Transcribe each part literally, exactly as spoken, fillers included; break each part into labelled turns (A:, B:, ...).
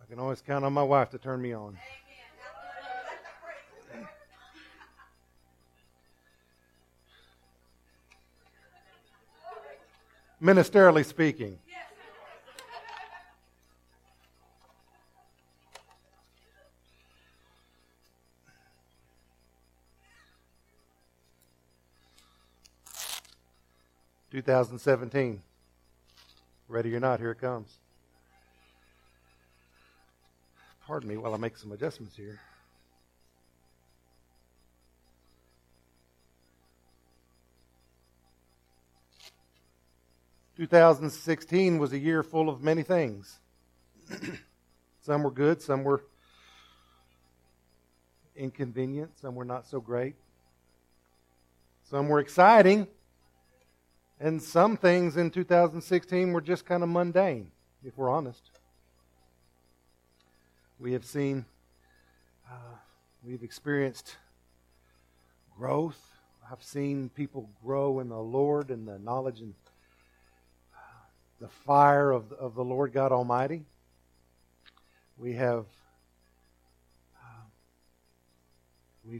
A: I can always count on my wife to turn me on. Ministerially speaking. two thousand seventeen. Ready or not, here it comes. Pardon me while I make some adjustments here. two thousand sixteen was a year full of many things. Some were good, some were inconvenient, some were not so great. Some were exciting, and some things in two thousand sixteen were just kind of mundane, if we're honest. We have seen, uh, we've experienced growth. I've seen people grow in the Lord and the knowledge and the fire of, of the Lord God Almighty. We have uh, we've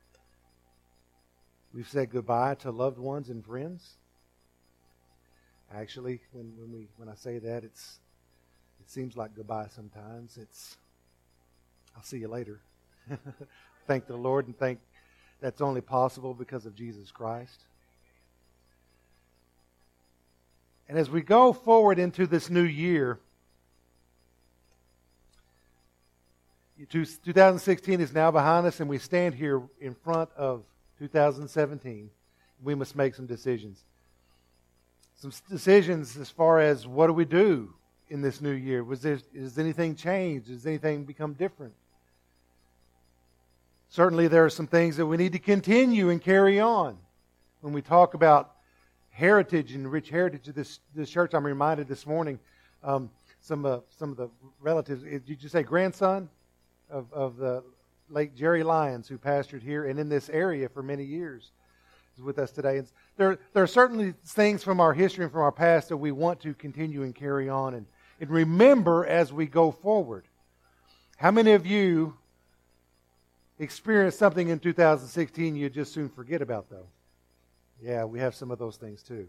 A: we've said goodbye to loved ones and friends. Actually, when, when we when I say that, it's it seems like goodbye sometimes. It's I'll see you later. Thank the Lord and thank that's only possible because of Jesus Christ. And as we go forward into this new year, two thousand sixteen is now behind us, and we stand here in front of two thousand seventeen. We must make some decisions. Some decisions as far as what do we do in this new year? Was there, has anything changed? Has anything become different? Certainly there are some things that we need to continue and carry on. When we talk about heritage and rich heritage of this, this church, I'm reminded this morning, um, some, uh, some of the relatives, did you say grandson of, of the late Jerry Lyons, who pastored here and in this area for many years, is with us today. And there, there are certainly things from our history and from our past that we want to continue and carry on and, and remember as we go forward. How many of you experienced something in two thousand sixteen you just soon forget about, though? Yeah, we have some of those things too.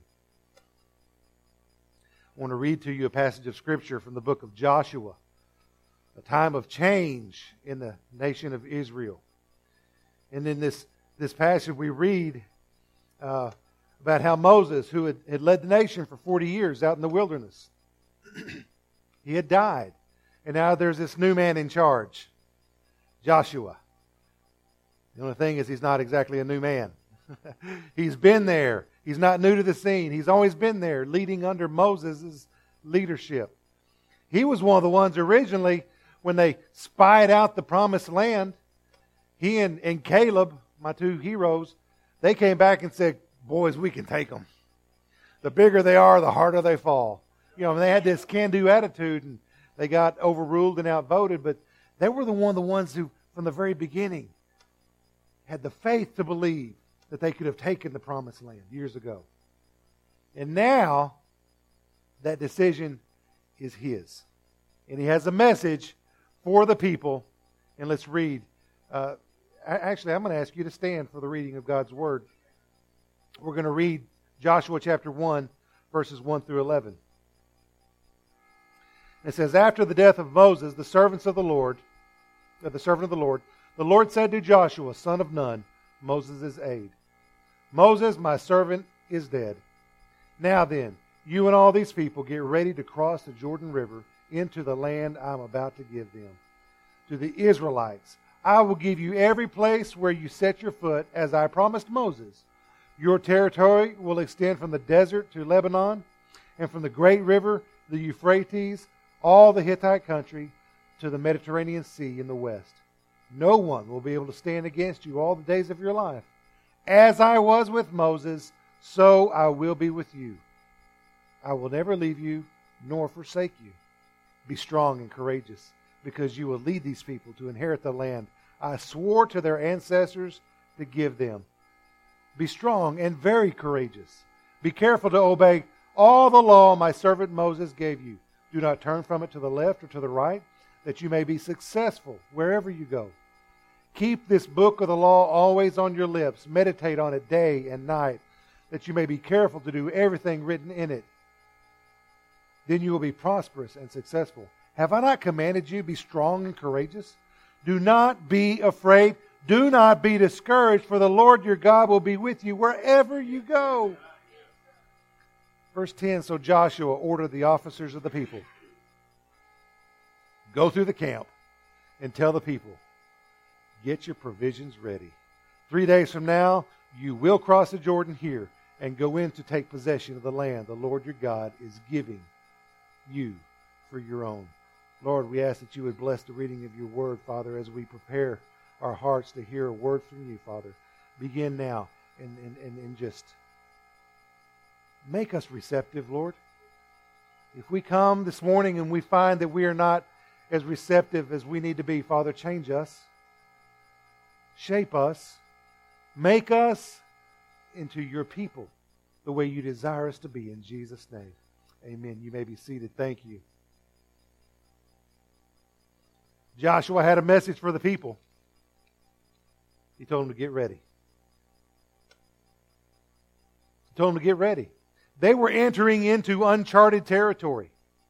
A: I want to read to you a passage of Scripture from the book of Joshua, a time of change in the nation of Israel. And in this, this passage we read uh, about how Moses, who had, had led the nation for forty years out in the wilderness, he had died. And now there's this new man in charge, Joshua. The only thing is he's not exactly a new man. He's been there. He's not new to the scene. He's always been there, leading under Moses' leadership. He was one of the ones originally, when they spied out the promised land, he and, and Caleb, my two heroes, they came back and said, boys, we can take them. The bigger they are, the harder they fall. You know, they had this can-do attitude, and they got overruled and outvoted, but they were the one of the ones who, from the very beginning, had the faith to believe that they could have taken the promised land years ago. And now, that decision is his. And he has a message for the people. And let's read. Uh, actually, I'm going to ask you to stand for the reading of God's Word. We're going to read Joshua chapter one, verses one through eleven. It says, after the death of Moses, the servants of the Lord, uh, the servant of the Lord, the Lord said to Joshua, son of Nun, Moses' aide, Moses, my servant, is dead. Now then, you and all these people get ready to cross the Jordan River into the land I'm about to give them. To the Israelites, I will give you every place where you set your foot, as I promised Moses. Your territory will extend from the desert to Lebanon, and from the great river, the Euphrates, all the Hittite country, to the Mediterranean Sea in the west. No one will be able to stand against you all the days of your life. As I was with Moses, so I will be with you. I will never leave you nor forsake you. Be strong and courageous, because you will lead these people to inherit the land I swore to their ancestors to give them. Be strong and very courageous. Be careful to obey all the law my servant Moses gave you. Do not turn from it to the left or to the right, that you may be successful wherever you go. Keep this book of the law always on your lips. Meditate on it day and night, that you may be careful to do everything written in it. Then you will be prosperous and successful. Have I not commanded you, be strong and courageous? Do not be afraid. Do not be discouraged, for the Lord your God will be with you wherever you go. Verse ten, so Joshua ordered the officers of the people, go through the camp and tell the people, get your provisions ready. Three days from now, you will cross the Jordan here and go in to take possession of the land the Lord your God is giving you for your own. Lord, we ask that you would bless the reading of your word, Father, as we prepare our hearts to hear a word from you, Father. Begin now and, and, and, and just make us receptive, Lord. If we come this morning and we find that we are not as receptive as we need to be, Father, change us. Shape us. Make us into your people the way you desire us to be. In Jesus' name, amen. You may be seated. Thank you. Joshua had a message for the people. He told them to get ready. He told them to get ready. They were entering into uncharted territory.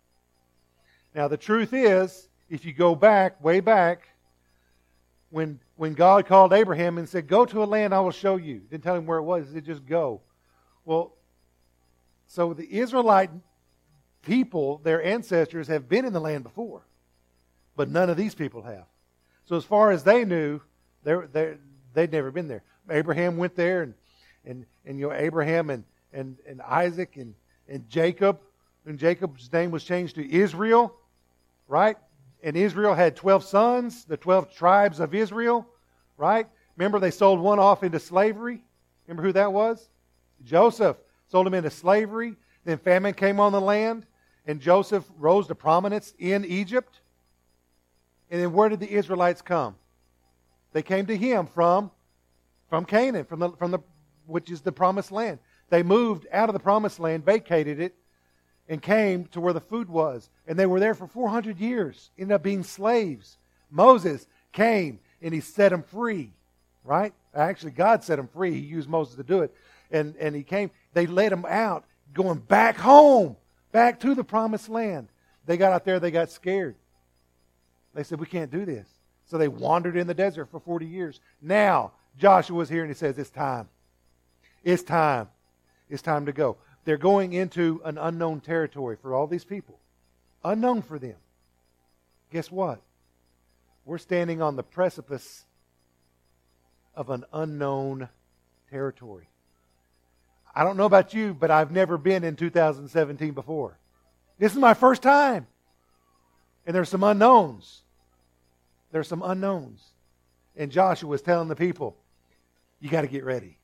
A: Now, the truth is, if you go back, way back, when, when God called Abraham and said, go to a land I will show you. Didn't tell him where it was. He said, just go. Well, so the Israelite people, their ancestors, have been in the land before. But none of these people have. So as far as they knew, they're, they're, they'd never been there. Abraham went there, and, and, and you know, Abraham and, and, and Isaac and, and Jacob, and Jacob's name was changed to Israel, right? And Israel had twelve sons, the twelve tribes of Israel, right? Remember, they sold one off into slavery. Remember who that was? Joseph sold him into slavery. Then famine came on the land, and Joseph rose to prominence in Egypt. And then where did the Israelites come? They came to him from, from Canaan, from the, from the, which is the promised land. They moved out of the promised land, vacated it, and came to where the food was. And they were there for four hundred years, ended up being slaves. Moses came and he set them free, right? Actually, God set them free. He used Moses to do it. And, and he came, they let them out, going back home, back to the promised land. They got out there, they got scared. They said, we can't do this. So they wandered in the desert for forty years. Now, Joshua's here and he says, it's time. It's time. It's time to go. They're going into an unknown territory for all these people. Unknown for them. Guess what? We're standing on the precipice of an unknown territory. I don't know about you, but I've never been in two thousand seventeen before. This is my first time. And there's some unknowns. There's some unknowns. And Joshua was telling the people, you got to get ready.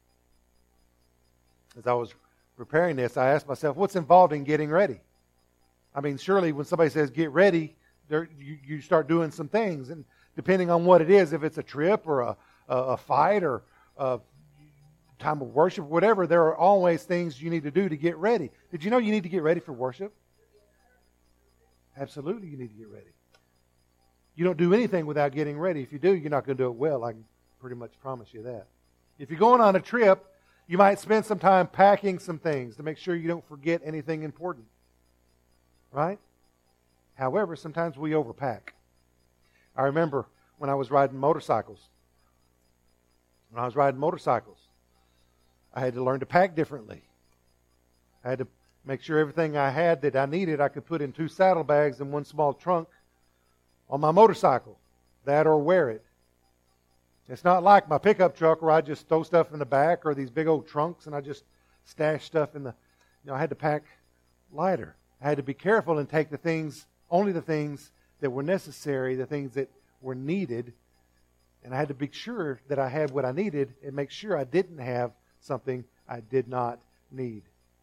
A: As I was preparing this, I asked myself, what's involved in getting ready? I mean, surely when somebody says get ready, there, you, you start doing some things. And depending on what it is, if it's a trip or a, a, a fight or a time of worship, whatever, there are always things you need to do to get ready. Did you know you need to get ready for worship? Absolutely, you need to get ready. You don't do anything without getting ready. If you do, you're not going to do it well. I can pretty much promise you that. If you're going on a trip, you might spend some time packing some things to make sure you don't forget anything important. Right? However, sometimes we overpack. I remember when I was riding motorcycles. When I was riding motorcycles, I had to learn to pack differently. I had to make sure everything I had that I needed, I could put in two saddlebags and one small trunk on my motorcycle. That or wear it. It's not like my pickup truck where I just throw stuff in the back or these big old trunks and I just stash stuff in the... You know, I had to pack lighter. I had to be careful and take the things, only the things that were necessary, the things that were needed. And I had to be sure that I had what I needed and make sure I didn't have something I did not need.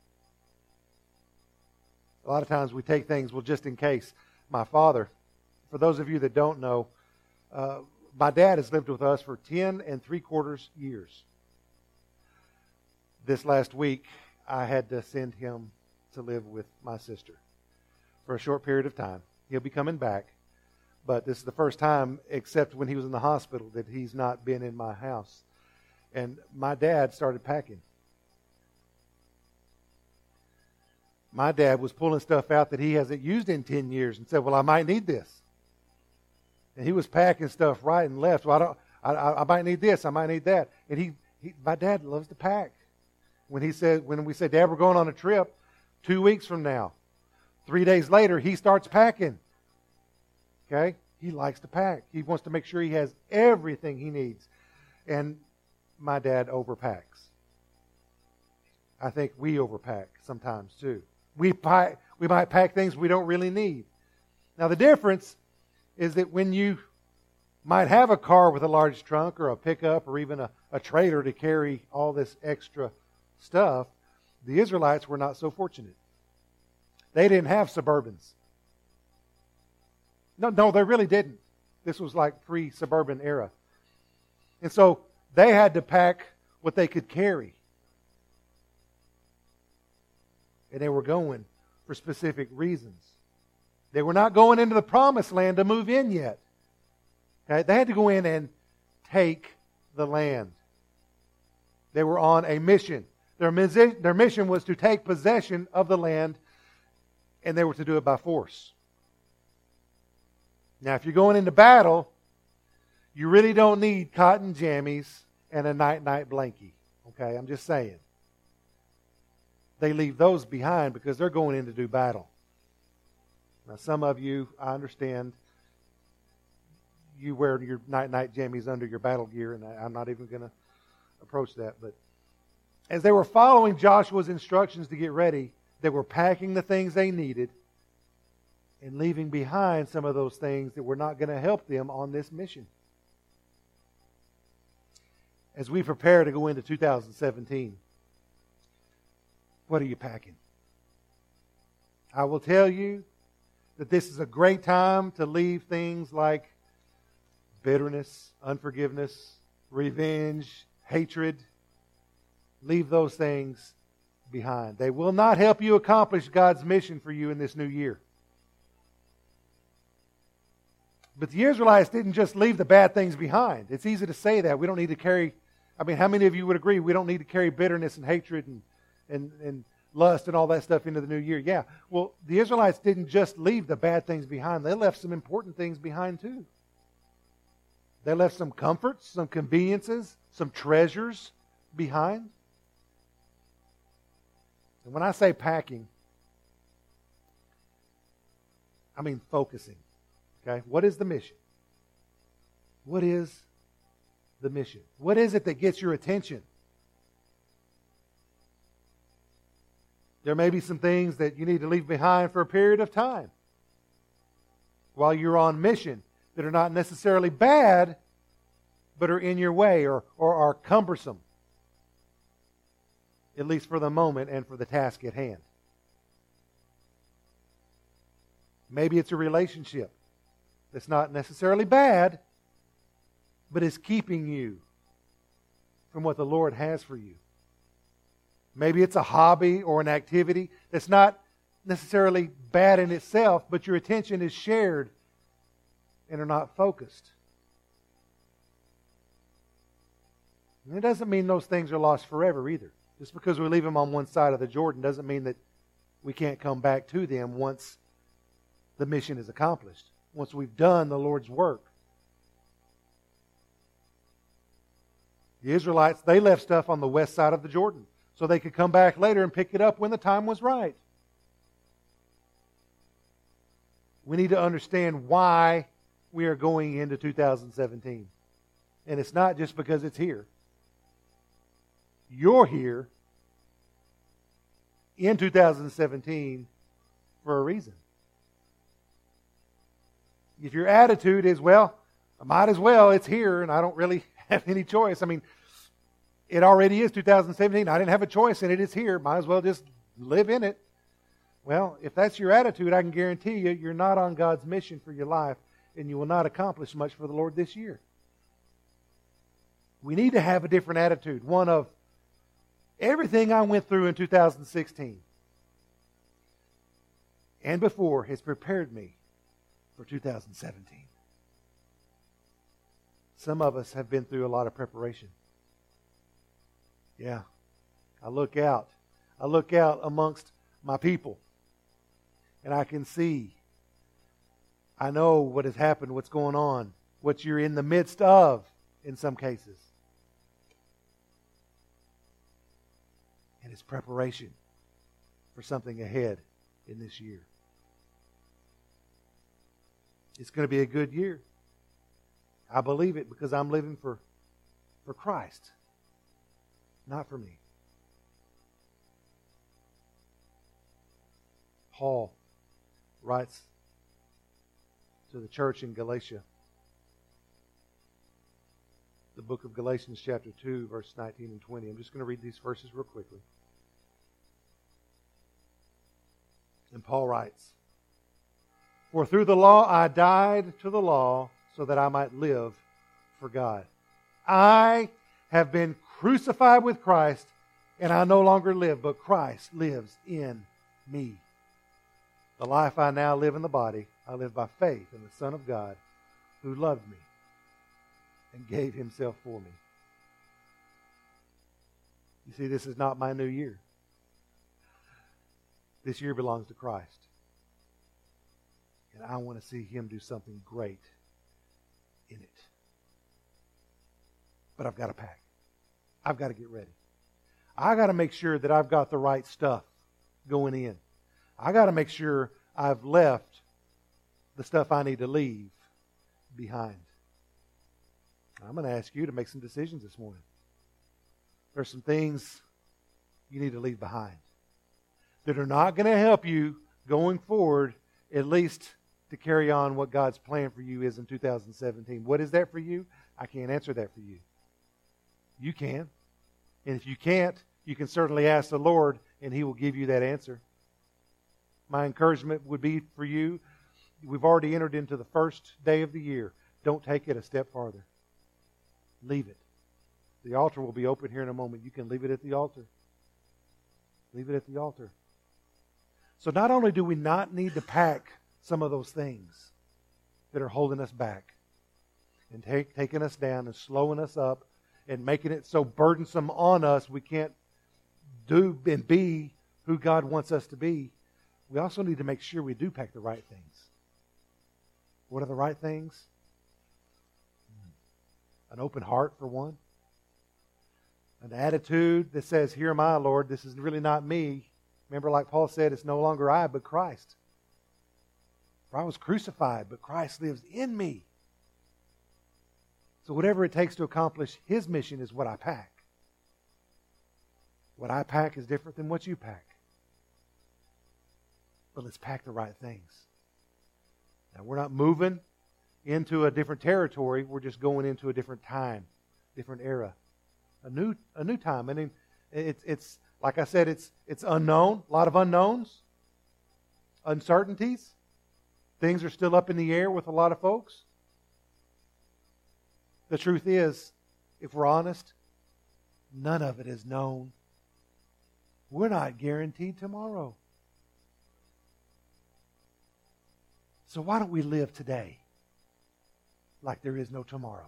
A: A lot of times we take things, well, just in case. My father, for those of you that don't know, uh, my dad has lived with us for ten and three quarters years. This last week, I had to send him to live with my sister for a short period of time. He'll be coming back. But this is the first time, except when he was in the hospital, that he's not been in my house. And my dad started packing. My dad was pulling stuff out that he hasn't used in ten years and said, well, I might need this. And he was packing stuff right and left. Well, I don't, I, I might need this. I might need that. And he, he, my dad loves to pack. When he said, when we said, Dad, we're going on a trip two weeks from now. Three days later, he starts packing. Okay? He likes to pack. He wants to make sure he has everything he needs. And my dad overpacks. I think we overpack sometimes too. We pack, we might pack things we don't really need. Now the difference is that when you might have a car with a large trunk or a pickup or even a, a trailer to carry all this extra stuff, the Israelites were not so fortunate. They didn't have Suburbans. No, no, they really didn't. This was like pre-Suburban era. And so they had to pack what they could carry. And they were going for specific reasons. They were not going into the promised land to move in yet. Okay? They had to go in and take the land. They were on a mission. Their, their mission was to take possession of the land, and they were to do it by force. Now, if you're going into battle, you really don't need cotton jammies and a night-night blankie. Okay, I'm just saying. They leave those behind because they're going in to do battle. Now, some of you, I understand, you wear your night-night jammies under your battle gear, and I'm not even going to approach that. But as they were following Joshua's instructions to get ready, they were packing the things they needed and leaving behind some of those things that were not going to help them on this mission. As we prepare to go into two thousand seventeen, what are you packing? I will tell you that this is a great time to leave things like bitterness, unforgiveness, revenge, hatred. Leave those things behind. They will not help you accomplish God's mission for you in this new year. But the Israelites didn't just leave the bad things behind. It's easy to say that. We don't need to carry, I mean, how many of you would agree we don't need to carry bitterness and hatred and, and, and lust and all that stuff into the new year? Yeah. Well, the Israelites didn't just leave the bad things behind. They left some important things behind too. They left some comforts, some conveniences, some treasures behind. And when I say packing, I mean focusing. Okay? What is the mission? What is the mission? What is it that gets your attention? There may be some things that you need to leave behind for a period of time while you're on mission that are not necessarily bad, but are in your way or, or are cumbersome, at least for the moment and for the task at hand. Maybe it's a relationship that's not necessarily bad, but is keeping you from what the Lord has for you. Maybe it's a hobby or an activity that's not necessarily bad in itself, but your attention is shared and are not focused. And it doesn't mean those things are lost forever either. Just because we leave them on one side of the Jordan doesn't mean that we can't come back to them once the mission is accomplished, once we've done the Lord's work. The Israelites, they left stuff on the west side of the Jordan so they could come back later and pick it up when the time was right. We need to understand why we are going into two thousand seventeen. And it's not just because it's here. You're here in two thousand seventeen for a reason. If your attitude is, well, I might as well, it's here and I don't really have any choice. I mean, it already is two thousand seventeen. I didn't have a choice and it is here. Might as well just live in it. Well, if that's your attitude, I can guarantee you, you're not on God's mission for your life and you will not accomplish much for the Lord this year. We need to have a different attitude. One of, everything I went through in two thousand sixteen and before has prepared me for two thousand seventeen. some of us have been through a lot of preparation. Yeah. I look out. I look out amongst my people, and I can see, I know what has happened, what's going on, what you're in the midst of in some cases. And it's preparation for something ahead in this year. It's going to be a good year. I believe it because I'm living for, for Christ, not for me. Paul writes to the church in Galatia, the book of Galatians chapter two, verse nineteen and twenty. I'm just going to read these verses real quickly. And Paul writes, "For through the law I died to the law so that I might live for God. I have been crucified with Christ, and I no longer live, but Christ lives in me. The life I now live in the body, I live by faith in the Son of God, who loved me and gave Himself for me." You see, this is not my new year. This year belongs to Christ. And I want to see Him do something great in it. But I've got to pack. I've got to get ready. I've got to make sure that I've got the right stuff going in. I got to make sure I've left the stuff I need to leave behind. I'm going to ask you to make some decisions this morning. There's some things you need to leave behind that are not going to help you going forward, at least to carry on what God's plan for you is in two thousand seventeen. What is that for you? I can't answer that for you. You can. And if you can't, you can certainly ask the Lord, and He will give you that answer. My encouragement would be for you, we've already entered into the first day of the year. Don't take it a step farther. Leave it. The altar will be open here in a moment. You can leave it at the altar. Leave it at the altar. So not only do we not need to pack some of those things that are holding us back and take, taking us down and slowing us up and making it so burdensome on us we can't do and be who God wants us to be, we also need to make sure we do pack the right things. What are the right things? An open heart, for one. An attitude that says, "Here am I, Lord. This is really not me." Remember, like Paul said, it's no longer I, but Christ. For I was crucified, but Christ lives in me. So whatever it takes to accomplish His mission is what I pack. What I pack is different than what you pack. But let's pack the right things. Now, we're not moving into a different territory. We're just going into a different time, different era, a new a new time. I mean, it's it's like I said, it's it's unknown, a lot of unknowns, uncertainties. Things are still up in the air with a lot of folks. The truth is, if we're honest, none of it is known. We're not guaranteed tomorrow. So why don't we live today like there is no tomorrow?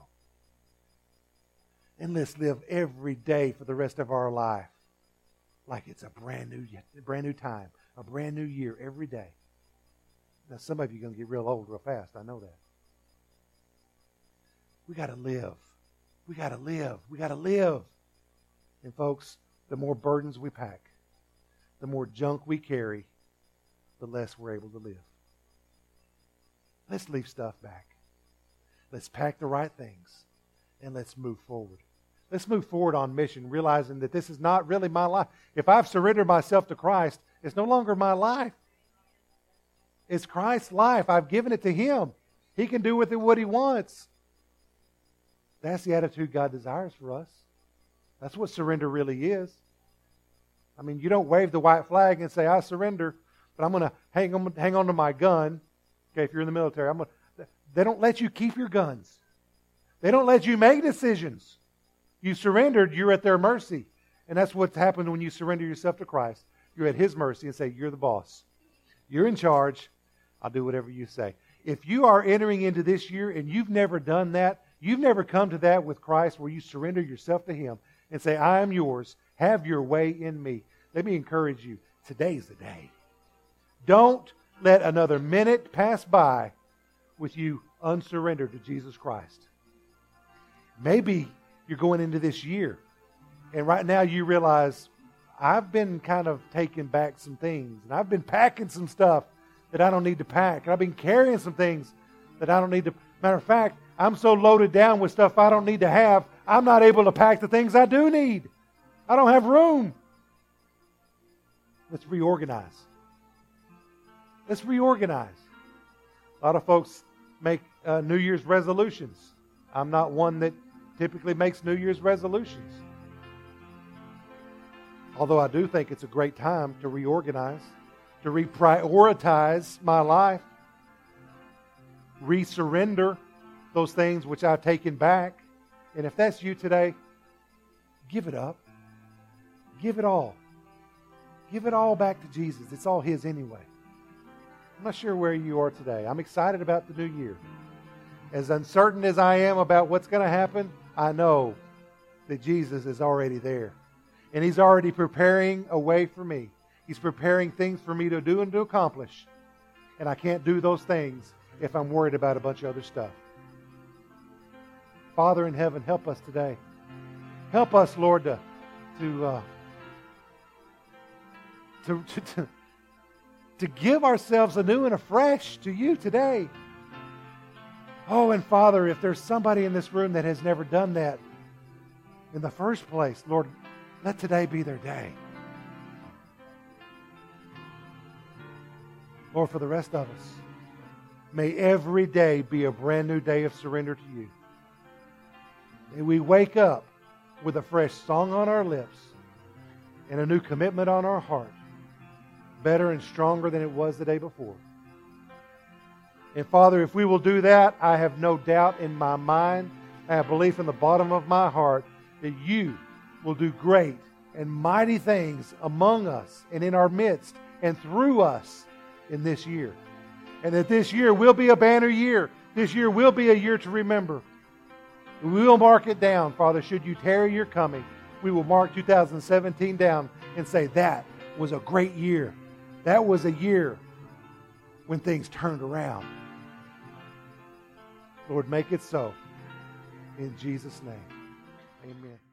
A: And let's live every day for the rest of our life like it's a brand new, brand new time, a brand new year every day. Now, some of you are going to get real old real fast. I know that. We got to live. We got to live. We got to live. And folks, the more burdens we pack, the more junk we carry, the less we're able to live. Let's leave stuff back. Let's pack the right things, and let's move forward. Let's move forward on mission, realizing that this is not really my life. If I've surrendered myself to Christ, it's no longer my life. It's Christ's life. I've given it to Him. He can do with it what He wants. That's the attitude God desires for us. That's what surrender really is. I mean, you don't wave the white flag and say, "I surrender," but I'm going to hang on, hang on to my gun. Okay, if you're in the military, I'm going to, they don't let you keep your guns. They don't let you make decisions. You surrendered, you're at their mercy. And that's what's happened when you surrender yourself to Christ. You're at His mercy and say, "You're the boss. You're in charge. I'll do whatever you say." If you are entering into this year and you've never done that, you've never come to that with Christ where you surrender yourself to Him and say, I am yours. Have your way in me. Let me encourage you. Today's the day. Don't let another minute pass by with you unsurrendered to Jesus Christ. Maybe you're going into this year, and right now you realize, I've been kind of taking back some things, and I've been packing some stuff that I don't need to pack, and I've been carrying some things that I don't need to. Matter of fact, I'm so loaded down with stuff I don't need to have, I'm not able to pack the things I do need. I don't have room. Let's reorganize. Let's reorganize. A lot of folks make uh, New Year's resolutions. I'm not one that typically makes New Year's resolutions. Although I do think it's a great time to reorganize, to reprioritize my life, resurrender those things which I've taken back. And if that's you today, give it up. Give it all. Give it all back to Jesus. It's all His anyway. I'm not sure where you are today. I'm excited about the new year. As uncertain as I am about what's going to happen, I know that Jesus is already there. And He's already preparing a way for me. He's preparing things for me to do and to accomplish. And I can't do those things if I'm worried about a bunch of other stuff. Father in heaven, help us today. Help us, Lord, to to uh, to, to, to to give ourselves anew and afresh to You today. Oh, and Father, if there's somebody in this room that has never done that in the first place, Lord, let today be their day. Lord, for the rest of us, may every day be a brand new day of surrender to You. May we wake up with a fresh song on our lips and a new commitment on our heart, better and stronger than it was the day before. And Father, if we will do that, I have no doubt in my mind, I have belief in the bottom of my heart that You will do great and mighty things among us and in our midst and through us in this year. And that this year will be a banner year. This year will be a year to remember. We will mark it down, Father. Should You tarry Your coming, we will mark two thousand seventeen down and say that was a great year. That was a year when things turned around. Lord, make it so. In Jesus' name, amen.